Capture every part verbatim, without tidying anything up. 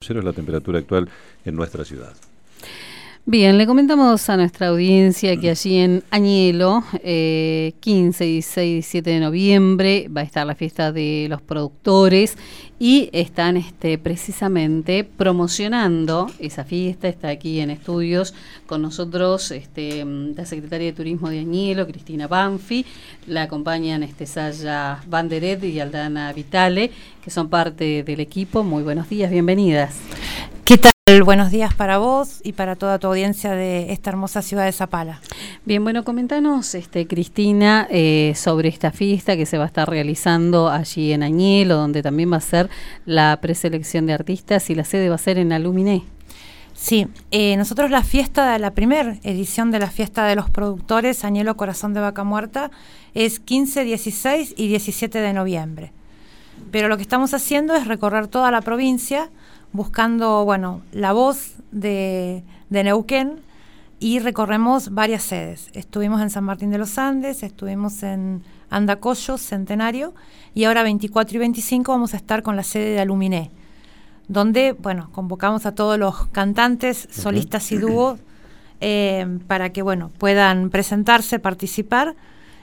cero es la temperatura actual en nuestra ciudad. Bien, le comentamos a nuestra audiencia que allí en Añelo, eh, quince, dieciséis, diecisiete de noviembre, va a estar la fiesta de los productores y están este, precisamente promocionando esa fiesta. Está aquí en estudios con nosotros este, la secretaria de Turismo de Añelo, Cristina Banfi, la acompañan este, Saya Banderet y Aldana Vitale, que son parte del equipo. Muy buenos días, bienvenidas. ¿Qué tal? Buenos días para vos y para toda tu audiencia de esta hermosa ciudad de Zapala. Bien, bueno, comentanos, este, Cristina, eh, sobre esta fiesta que se va a estar realizando allí en Añelo, donde también va a ser la preselección de artistas y la sede va a ser en Aluminé. Sí, eh, nosotros la fiesta, la primera edición de la fiesta de los productores, Añelo Corazón de Vaca Muerta, es quince, dieciséis y diecisiete de noviembre. Pero lo que estamos haciendo es recorrer toda la provincia, buscando, bueno, la voz de, de Neuquén, y recorremos varias sedes. Estuvimos en San Martín de los Andes, estuvimos en Andacollo, Centenario, y ahora veinticuatro y veinticinco vamos a estar con la sede de Aluminé, donde, bueno, convocamos a todos los cantantes, solistas y dúos eh, para que, bueno, puedan presentarse, participar,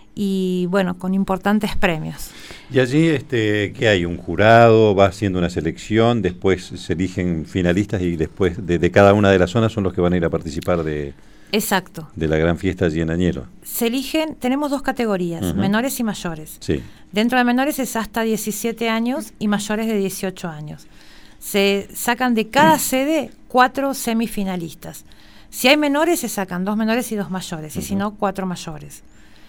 y bueno, con importantes premios. Y allí, este, ¿qué hay? ¿Un jurado? ¿Va haciendo una selección? Después se eligen finalistas y después de, de cada una de las zonas son los que van a ir a participar de, Exacto. de la gran fiesta allí en Añelo. Se eligen, tenemos dos categorías, uh-huh. menores y mayores. Sí. Dentro de menores es hasta diecisiete años y mayores de dieciocho años. Se sacan de cada sede cuatro semifinalistas. Si hay menores, se sacan dos menores y dos mayores, uh-huh. y si no, cuatro mayores.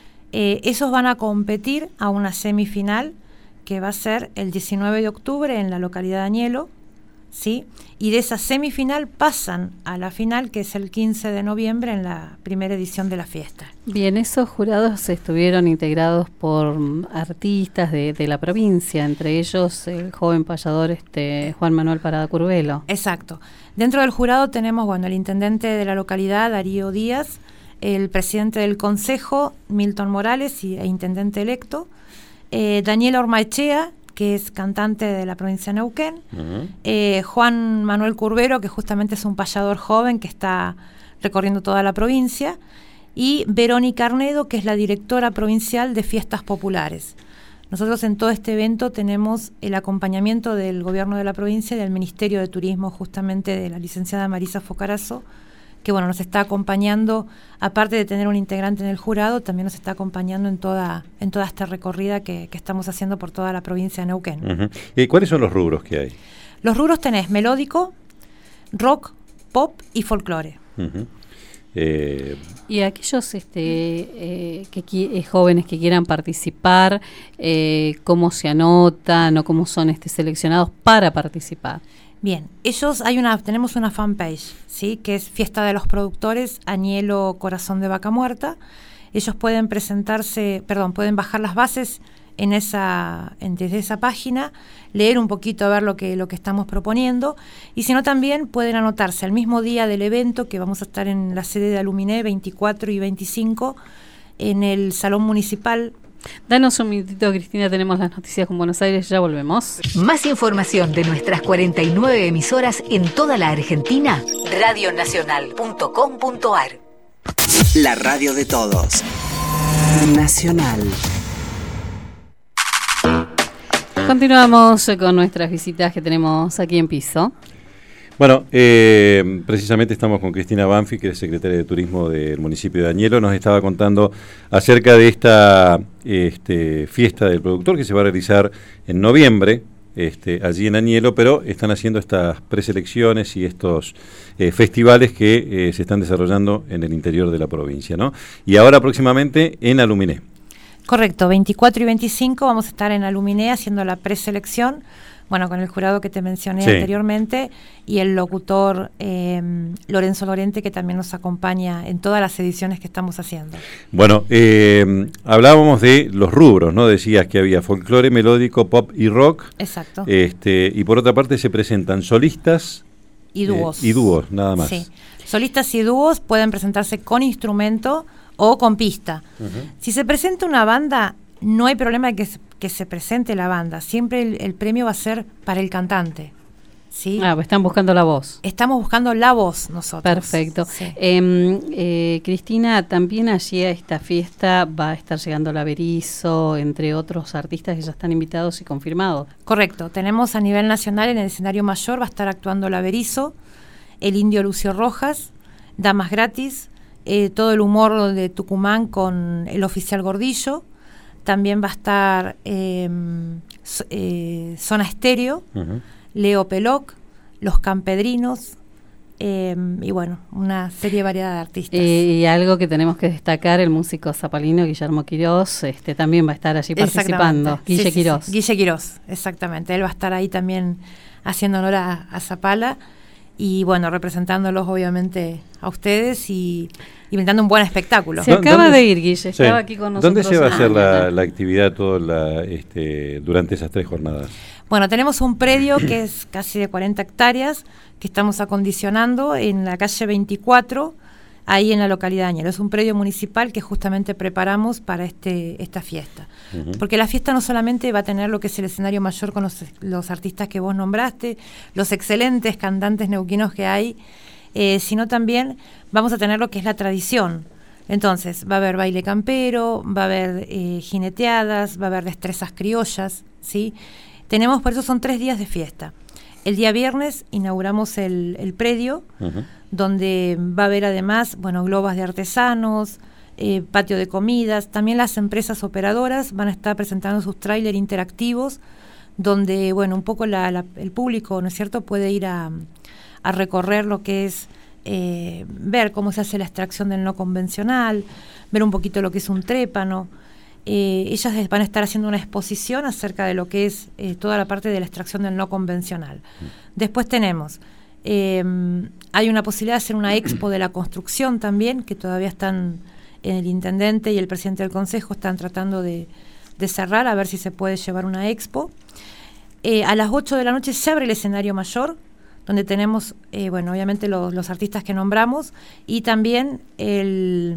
Eh, esos van a competir a una semifinal que va a ser el diecinueve de octubre en la localidad de Añelo, ¿sí? Y de esa semifinal pasan a la final, que es el quince de noviembre en la primera edición de la fiesta. Bien, esos jurados estuvieron integrados por artistas de, de la provincia, entre ellos el joven payador este, Juan Manuel Parada Curvelo. Exacto. Dentro del jurado tenemos, bueno, el intendente de la localidad, Darío Díaz, el presidente del consejo, Milton Morales, y, e intendente electo, eh, Daniel Ormaechea, que es cantante de la provincia de Neuquén, uh-huh. eh, Juan Manuel Curvero, que justamente es un payador joven que está recorriendo toda la provincia, y Verónica Arnedo, que es la directora provincial de Fiestas Populares. Nosotros en todo este evento tenemos el acompañamiento del gobierno de la provincia y del Ministerio de Turismo, justamente de la licenciada Marisa Focarazo, que bueno, nos está acompañando, aparte de tener un integrante en el jurado, también nos está acompañando en toda en toda esta recorrida que, que estamos haciendo por toda la provincia de Neuquén. Uh-huh. ¿Y cuáles son los rubros que hay? Los rubros tenés melódico, rock, pop y folclore. Uh-huh. eh... Y aquellos este, eh, que eh, jóvenes que quieran participar, eh, ¿cómo se anotan o cómo son este, seleccionados para participar? Bien, ellos hay una tenemos una fanpage, ¿sí? Que es Fiesta de los Productores, Añelo Corazón de Vaca Muerta. Ellos pueden presentarse, perdón, pueden bajar las bases en esa, en, desde esa página, leer un poquito a ver lo que, lo que estamos proponiendo, y si no también pueden anotarse al mismo día del evento, que vamos a estar en la sede de Aluminé veinticuatro y veinticinco, en el Salón Municipal. Danos un minutito, Cristina, tenemos las noticias con Buenos Aires, ya volvemos. Más información de nuestras cuarenta y nueve emisoras en toda la Argentina, radio nacional punto com punto a r. La radio de todos. Nacional. Continuamos con nuestras visitas que tenemos aquí en piso. Bueno, eh, precisamente estamos con Cristina Banfi, que es secretaria de Turismo del municipio de Añelo. Nos estaba contando acerca de esta este, fiesta del productor que se va a realizar en noviembre, este, allí en Añelo, pero están haciendo estas preselecciones y estos eh, festivales que eh, se están desarrollando en el interior de la provincia, ¿no? Y ahora próximamente en Aluminé. Correcto, veinticuatro y veinticinco vamos a estar en Aluminé haciendo la preselección, bueno, con el jurado que te mencioné sí. anteriormente, y el locutor eh, Lorenzo Lorente, que también nos acompaña en todas las ediciones que estamos haciendo. Bueno, eh, hablábamos de los rubros, ¿no? Decías que había folclore, melódico, pop y rock. Exacto. Este, y por otra parte se presentan solistas y dúos. Eh, y dúos, nada más. Sí, solistas y dúos pueden presentarse con instrumento o con pista. Uh-huh. Si se presenta una banda, no hay problema de que se, que se presente la banda. Siempre el, el premio va a ser para el cantante. ¿sí? Ah, pues están buscando la voz. Estamos buscando la voz nosotros. Perfecto. Sí. Eh, eh, Cristina, también allí a esta fiesta va a estar llegando la Berizo, entre otros artistas que ya están invitados y confirmados. Correcto. Tenemos a nivel nacional en el escenario mayor va a estar actuando la Berizo, el Indio Lucio Rojas, Damas Gratis, eh, todo el humor de Tucumán con el Oficial Gordillo. También va a estar eh, so, eh, Zona Estéreo, uh-huh. Leo Peloc, Los Campedrinos, eh, y bueno, una serie de variedad de artistas. Eh, y algo que tenemos que destacar, el músico zapalino Guillermo Quirós, este, también va a estar allí participando. Guille sí, sí, Quirós. Sí. Guille Quirós, exactamente. Él va a estar ahí también haciendo honor a, a Zapala y bueno, representándolos obviamente a ustedes y, y brindando un buen espectáculo. Se acaba ¿Dónde? de ir, Guille, sí. estaba aquí con nosotros. ¿Dónde se va a hacer la, la actividad toda la, este, durante esas tres jornadas? Bueno, tenemos un predio que es casi de cuarenta hectáreas que estamos acondicionando en la calle veinticuatro, ahí en la localidad de Añelo. Es un predio municipal que justamente preparamos para este esta fiesta. Uh-huh. Porque la fiesta no solamente va a tener lo que es el escenario mayor con los, los artistas que vos nombraste, los excelentes cantantes neuquinos que hay, eh, sino también vamos a tener lo que es la tradición. Entonces, va a haber baile campero, va a haber eh, jineteadas, va a haber destrezas criollas, ¿sí? Tenemos, por eso son tres días de fiesta. El día viernes inauguramos el, el predio, uh-huh. donde va a haber además, bueno, globas de artesanos, eh, patio de comidas. También las empresas operadoras van a estar presentando sus tráiler interactivos, donde, bueno, un poco la, la, el público, ¿no es cierto?, puede ir a, a recorrer lo que es, eh, ver cómo se hace la extracción del no convencional, ver un poquito lo que es un trépano. Eh, ellas van a estar haciendo una exposición acerca de lo que es eh, toda la parte de la extracción del no convencional. Después tenemos, eh, hay una posibilidad de hacer una expo de la construcción también, que todavía están, en el intendente y el presidente del consejo están tratando de, de cerrar, a ver si se puede llevar una expo. Eh, a las ocho de la noche se abre el escenario mayor, donde tenemos, eh, bueno, obviamente los, los artistas que nombramos, y también el...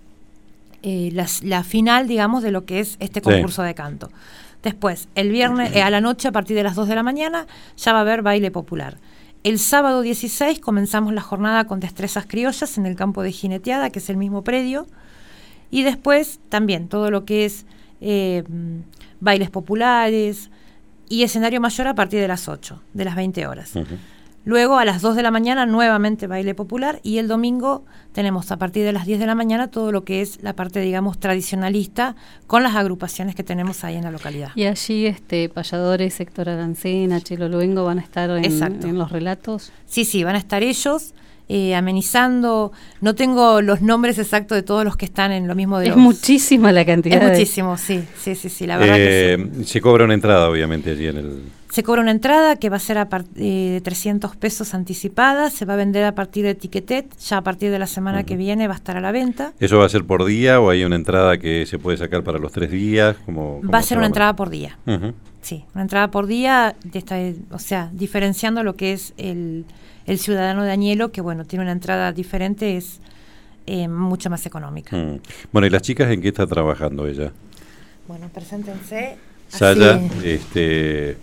Eh, la, la final, digamos, de lo que es este concurso sí. de canto. Después, el viernes, eh, a la noche, a partir de las dos de la mañana, ya va a haber baile popular. El sábado dieciséis comenzamos la jornada con destrezas criollas en el campo de jineteada, que es el mismo predio. Y después, también, todo lo que es eh, bailes populares y escenario mayor a partir de las ocho, de las veinte horas. Uh-huh. Luego, a las dos de la mañana, nuevamente baile popular, y el domingo tenemos a partir de las diez de la mañana todo lo que es la parte, digamos, tradicionalista, con las agrupaciones que tenemos ahí en la localidad. Y allí, este, payadores, Héctor Arancena, Chelo Luengo, ¿van a estar en, en los relatos? Sí, sí, van a estar ellos, eh, amenizando. No tengo los nombres exactos de todos los que están en lo mismo de Es los... muchísima la cantidad. Es de... muchísimo, sí, sí, sí, sí, la verdad eh, que sí. Se cobra una entrada, obviamente, allí en el... Se cobra una entrada que va a ser a part- eh, de trescientos pesos anticipada, se va a vender a partir de Tiquetet, ya a partir de la semana uh-huh. que viene va a estar a la venta. ¿Eso va a ser por día o hay una entrada que se puede sacar para los tres días? Como, va a ser una entrada por día, uh-huh. sí, una entrada por día, de esta, o sea, diferenciando lo que es el, el ciudadano de Añelo, que bueno, tiene una entrada diferente, es eh, mucho más económica. Uh-huh. Bueno, ¿y las chicas en qué está trabajando ella? Bueno, preséntense. Saya, este...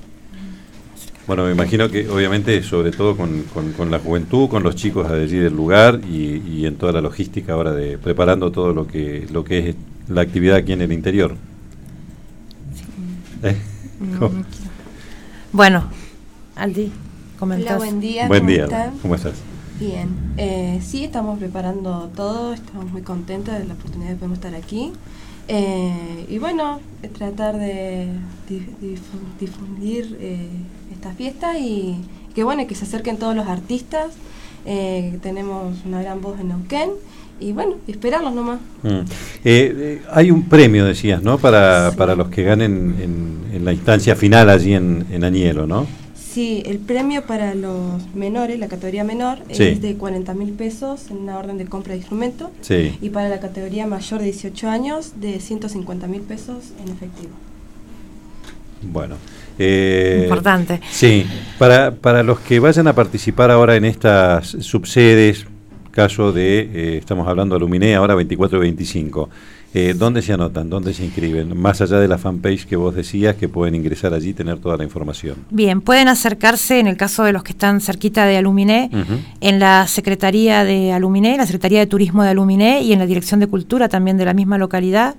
Bueno, me imagino que obviamente sobre todo con, con, con la juventud, con los chicos de allí del lugar y, y en toda la logística ahora de preparando todo lo que lo que es la actividad aquí en el interior. Sí. ¿Eh? No, no bueno, Aldi, comentás. Hola, buen día. Buen ¿cómo día, están? ¿cómo estás? Bien, eh, sí, estamos preparando todo, estamos muy contentos de la oportunidad de poder estar aquí. Eh, y bueno, tratar de dif- difundir eh, esta fiesta y que bueno, que se acerquen todos los artistas, eh, tenemos una gran voz en Neuquén y bueno, esperarlos nomás. Mm. Eh, eh, hay un premio, decías, ¿no? Para, sí. para los que ganen en, en la instancia final allí en, en Añelo, ¿no? Sí, el premio para los menores, la categoría menor, sí. es de cuarenta mil pesos en una orden de compra de instrumento. Sí. Y para la categoría mayor de dieciocho años, de ciento cincuenta mil pesos en efectivo. Bueno. Eh, Importante. Sí, para, para los que vayan a participar ahora en estas subsedes, caso de, eh, estamos hablando de Aluminé, ahora veinticuatro y veinticinco, Eh, ¿Dónde se anotan? ¿Dónde se inscriben? Más allá de la fanpage que vos decías, que pueden ingresar allí y tener toda la información. Bien, pueden acercarse, en el caso de los que están cerquita de Aluminé, uh-huh. en la Secretaría de Aluminé, la Secretaría de Turismo de Aluminé y en la Dirección de Cultura también de la misma localidad.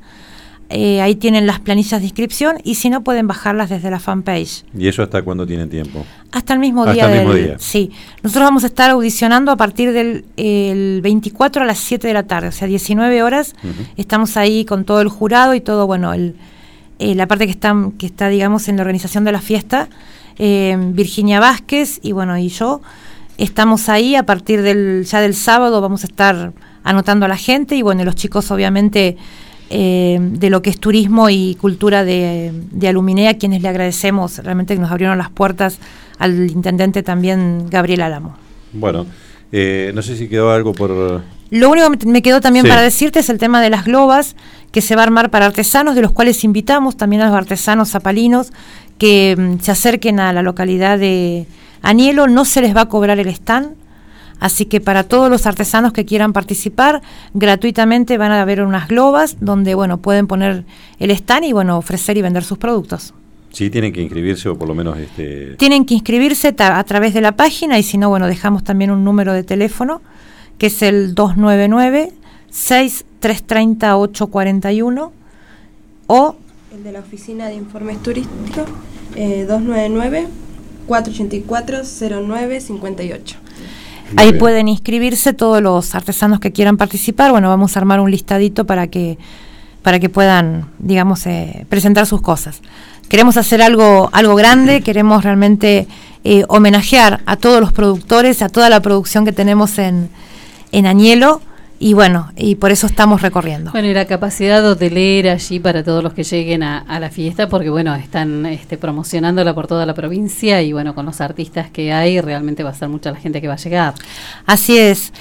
Eh, ahí tienen las planillas de inscripción y si no pueden bajarlas desde la fanpage. ¿Y eso hasta cuándo tienen tiempo? Hasta el mismo hasta día. el del, mismo día. Sí. Nosotros vamos a estar audicionando a partir del el veinticuatro a las siete de la tarde, o sea, diecinueve horas. Uh-huh. Estamos ahí con todo el jurado y todo, bueno, el, eh, la parte que está, que está, digamos, en la organización de la fiesta, eh, Virginia Vázquez y bueno, y yo. Estamos ahí a partir del ya del sábado, vamos a estar anotando a la gente y bueno, los chicos obviamente... Eh, de lo que es turismo y cultura de, de Aluminé, a quienes le agradecemos realmente que nos abrieron las puertas, al intendente también Gabriel Álamo. Bueno, eh, no sé si quedó algo por... Lo único que me quedó también sí. para decirte es el tema de las globas que se va a armar para artesanos, de los cuales invitamos también a los artesanos zapalinos que mm, se acerquen a la localidad de Añelo. No se les va a cobrar el stand. Así que para todos los artesanos que quieran participar, gratuitamente van a haber unas globas donde, bueno, pueden poner el stand y, bueno, ofrecer y vender sus productos. Sí, tienen que inscribirse o por lo menos... este Tienen que inscribirse ta- a través de la página y si no, bueno, dejamos también un número de teléfono que es el dos nueve nueve, seis tres tres cero, ocho cuatro uno o... El de la Oficina de Informes Turísticos, eh, dos nueve nueve, cuatro ocho cuatro, cero nueve cinco ocho. Muy Ahí bien. Pueden inscribirse todos los artesanos que quieran participar. Bueno, vamos a armar un listadito para que para que puedan, digamos, eh, presentar sus cosas. Queremos hacer algo algo grande, queremos realmente eh, homenajear a todos los productores, a toda la producción que tenemos en, en Añelo. Y bueno, y por eso estamos recorriendo. Bueno, y la capacidad hotelera allí para todos los que lleguen a, a la fiesta, porque bueno, están este, promocionándola por toda la provincia y bueno, con los artistas que hay, realmente va a ser mucha la gente que va a llegar. Así es.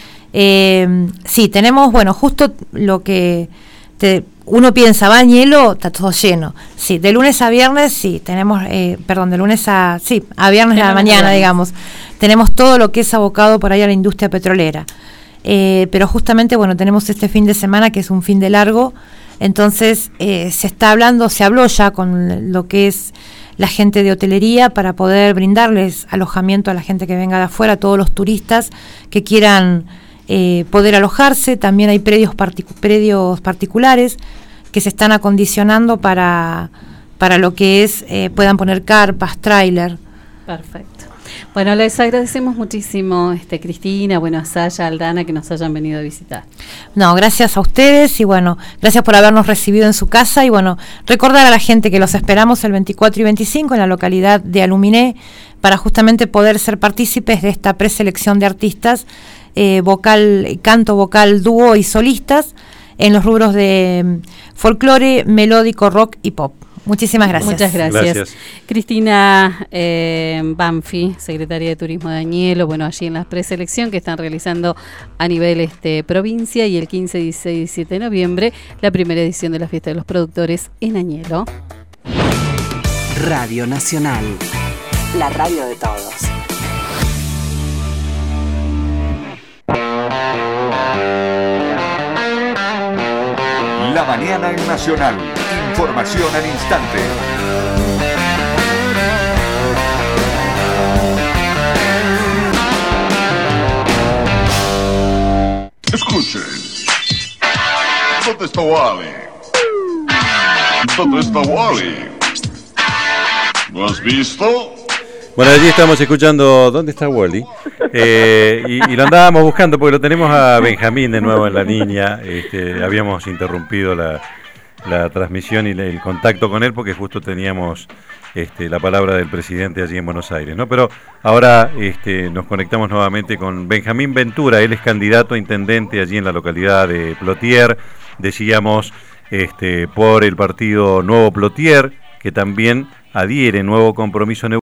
Eh, sí, tenemos, bueno, justo lo que te, uno piensa, va Añelo, está todo lleno. Sí, de lunes a viernes, sí, tenemos, eh, perdón, de lunes a, sí, a viernes de la mañana, digamos. Tenemos todo lo que es abocado por ahí a la industria petrolera. Eh, pero justamente, bueno, tenemos este fin de semana que es un fin de largo, entonces eh, se está hablando, se habló ya con lo que es la gente de hotelería para poder brindarles alojamiento a la gente que venga de afuera, a todos los turistas que quieran eh, poder alojarse. También hay predios, particu- predios particulares que se están acondicionando para, para lo que es, eh, puedan poner carpas, tráiler. Perfecto. Bueno, les agradecemos muchísimo, este, Cristina, bueno, a Saya, Aldana, que nos hayan venido a visitar. No, gracias a ustedes y bueno, gracias por habernos recibido en su casa y bueno, recordar a la gente que los esperamos el veinticuatro y veinticinco en la localidad de Aluminé para justamente poder ser partícipes de esta preselección de artistas, eh, vocal, canto, vocal, dúo y solistas en los rubros de um, folclore, melódico, rock y pop. Muchísimas gracias. Muchas gracias. Gracias. Cristina eh, Banfi, secretaria de Turismo de Añelo, bueno, allí en la preselección que están realizando a nivel este provincia y el quince, dieciséis y diecisiete de noviembre, la primera edición de la Fiesta de los Productores en Añelo. Radio Nacional, la radio de todos. La mañana en Nacional. Información al instante. Escuchen. ¿Dónde está Wally? ¿Dónde está Wally? ¿Lo has visto? Bueno, allí estamos escuchando ¿Dónde está Wally? Eh, y, y lo andábamos buscando porque lo tenemos a Benjamín de nuevo en la línea. Este, habíamos interrumpido la, la transmisión y el contacto con él porque justo teníamos este, la palabra del presidente allí en Buenos Aires, ¿no? Pero ahora este, nos conectamos nuevamente con Benjamín Ventura. Él es candidato a intendente allí en la localidad de Plotier, decíamos, este, por el partido Nuevo Plotier, que también adhiere Nuevo Compromiso